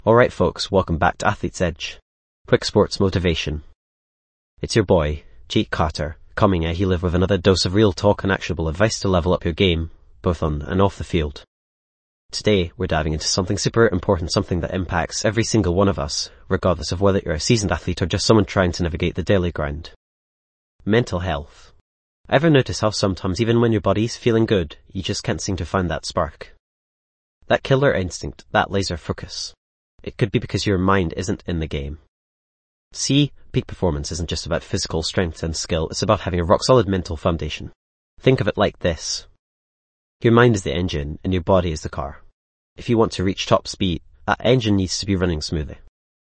Alright folks, welcome back to Athlete's Edge. Quick sports motivation. It's your boy, Jake Carter, coming at you live with another dose of real talk and actionable advice to level up your game, both on and off the field. Today, we're diving into something super important, something that impacts every single one of us, regardless of whether you're a seasoned athlete or just someone trying to navigate the daily grind. Mental health. Ever notice how sometimes even when your body's feeling good, you just can't seem to find that spark? That killer instinct, that laser focus. It could be because your mind isn't in the game. See, peak performance isn't just about physical strength and skill, it's about having a rock-solid mental foundation. Think of it like this. Your mind is the engine and your body is the car. If you want to reach top speed, that engine needs to be running smoothly.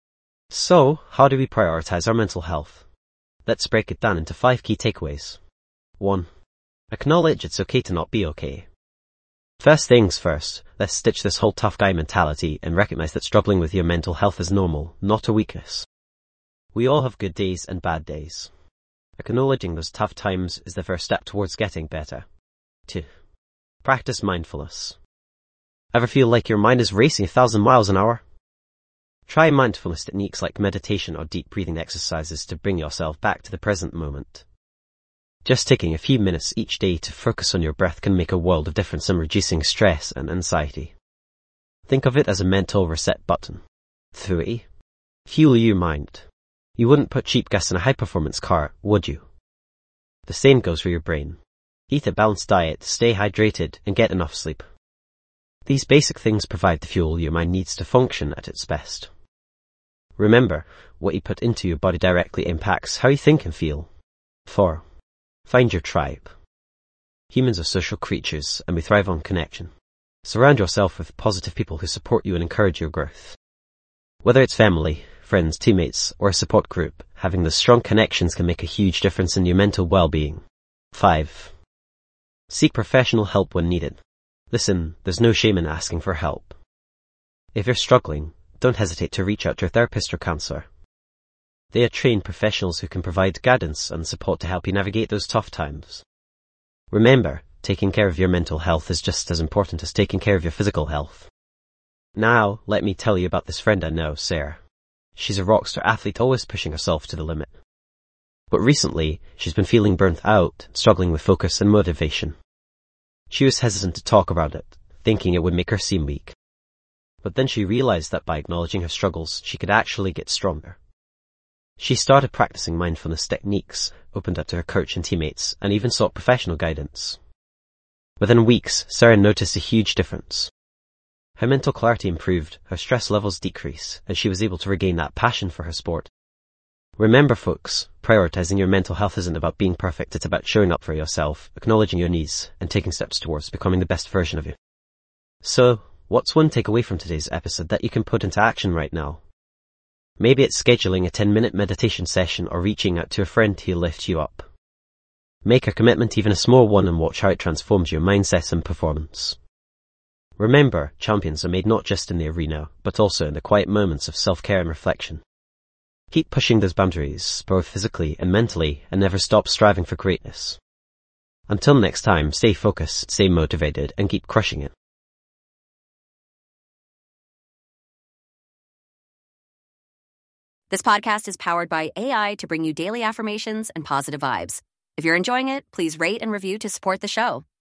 So, how do we prioritize our mental health? Let's break it down into 5 key takeaways. 1. Acknowledge it's okay to not be okay. First things first, let's ditch this whole tough guy mentality and recognize that struggling with your mental health is normal, not a weakness. We all have good days and bad days. Acknowledging those tough times is the first step towards getting better. 2. Practice mindfulness. Ever feel like your mind is racing 1,000 miles an hour? Try mindfulness techniques like meditation or deep breathing exercises to bring yourself back to the present moment. Just taking a few minutes each day to focus on your breath can make a world of difference in reducing stress and anxiety. Think of it as a mental reset button. 3. Fuel your mind. You wouldn't put cheap gas in a high-performance car, would you? The same goes for your brain. Eat a balanced diet, stay hydrated, and get enough sleep. These basic things provide the fuel your mind needs to function at its best. Remember, what you put into your body directly impacts how you think and feel. 4. Find your tribe. Humans are social creatures, and we thrive on connection. Surround yourself with positive people who support you and encourage your growth. Whether it's family, friends, teammates, or a support group, having those strong connections can make a huge difference in your mental well-being. 5. Seek professional help when needed. Listen, there's no shame in asking for help. If you're struggling, don't hesitate to reach out to a therapist or counselor. They are trained professionals who can provide guidance and support to help you navigate those tough times. Remember, taking care of your mental health is just as important as taking care of your physical health. Now, let me tell you about this friend I know, Sarah. She's a rockstar athlete, always pushing herself to the limit. But recently, she's been feeling burnt out, struggling with focus and motivation. She was hesitant to talk about it, thinking it would make her seem weak. But then she realized that by acknowledging her struggles, she could actually get stronger. She started practicing mindfulness techniques, opened up to her coach and teammates, and even sought professional guidance. Within weeks, Sarah noticed a huge difference. Her mental clarity improved, her stress levels decreased, and she was able to regain that passion for her sport. Remember folks, prioritizing your mental health isn't about being perfect, it's about showing up for yourself, acknowledging your needs, and taking steps towards becoming the best version of you. So, what's one takeaway from today's episode that you can put into action right now? Maybe it's scheduling a 10-minute meditation session or reaching out to a friend to lift you up. Make a commitment, even a small one, and watch how it transforms your mindset and performance. Remember, champions are made not just in the arena, but also in the quiet moments of self-care and reflection. Keep pushing those boundaries, both physically and mentally, and never stop striving for greatness. Until next time, stay focused, stay motivated, and keep crushing it. This podcast is powered by AI to bring you daily affirmations and positive vibes. If you're enjoying it, please rate and review to support the show.